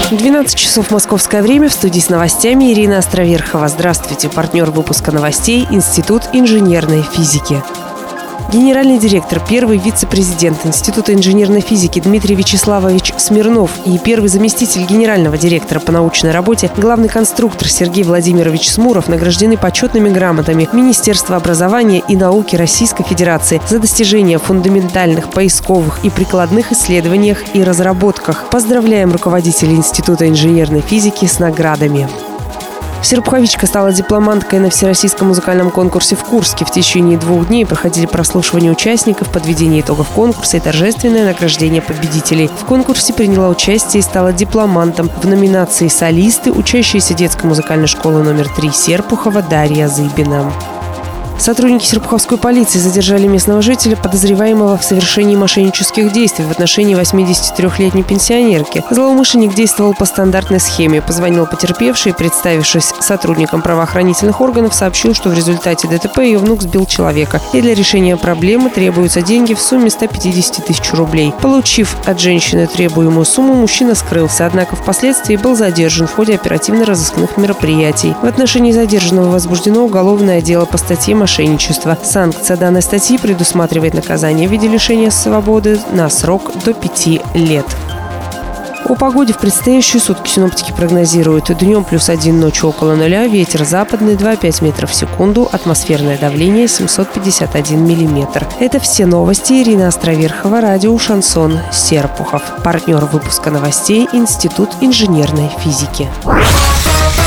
12 часов московское время. В студии с новостями Ирина Островерхова. Здравствуйте. Партнер выпуска новостей – Институт инженерной физики. Генеральный директор, первый вице-президент Института инженерной физики Дмитрий Вячеславович Смирнов и первый заместитель генерального директора по научной работе, главный конструктор Сергей Владимирович Смуров награждены почетными грамотами Министерства образования и науки Российской Федерации за достижения в фундаментальных, поисковых и прикладных исследованиях и разработках. Поздравляем руководителей Института инженерной физики с наградами. Серпуховичка стала дипломанткой на Всероссийском музыкальном конкурсе в Курске. В течение 2 дней проходили прослушивания участников, подведение итогов конкурса и торжественное награждение победителей. В конкурсе приняла участие и стала дипломантом в номинации «Солисты» учащаяся детской музыкальной школы номер 3 Серпухова Дарья Зыбина. Сотрудники Серпуховской полиции задержали местного жителя, подозреваемого в совершении мошеннических действий в отношении 83-летней пенсионерки. Злоумышленник действовал по стандартной схеме. Позвонил потерпевшей, представившись сотрудником правоохранительных органов, сообщил, что в результате ДТП ее внук сбил человека. И для решения проблемы требуются деньги в сумме 150 тысяч рублей. Получив от женщины требуемую сумму, мужчина скрылся, однако впоследствии был задержан в ходе оперативно-розыскных мероприятий. В отношении задержанного возбуждено уголовное дело по статье «Мошенничество». Санкция данной статьи предусматривает наказание в виде лишения свободы на срок до 5 лет. О погоде в предстоящие сутки синоптики прогнозируют: днем +1, ночью около 0, ветер западный 2,5 метров в секунду, атмосферное давление 751 миллиметр. Это все новости. Ирина Островерхова, радио «Шансон», Серпухов. Партнер выпуска новостей – Институт инженерной физики.